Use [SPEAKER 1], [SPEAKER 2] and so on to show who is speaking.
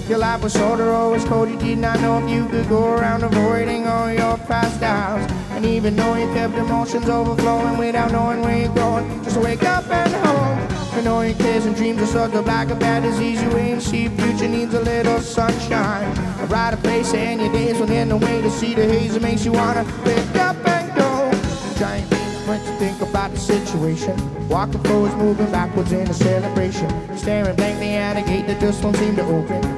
[SPEAKER 1] Your life was short or always cold. You did not know if you could go around avoiding all your past doubts. And even though you kept emotions overflowing without knowing where you're going, just wake up and home. And all your cares and dreams are sucked up like a bad disease. You ain't see future needs a little sunshine. A brighter place in your days will end the way to see the haze that makes you wanna pick up and go. Giant when to think about the situation. Walking forwards, moving backwards in a celebration. Staring blankly at a gate that just won't seem to open.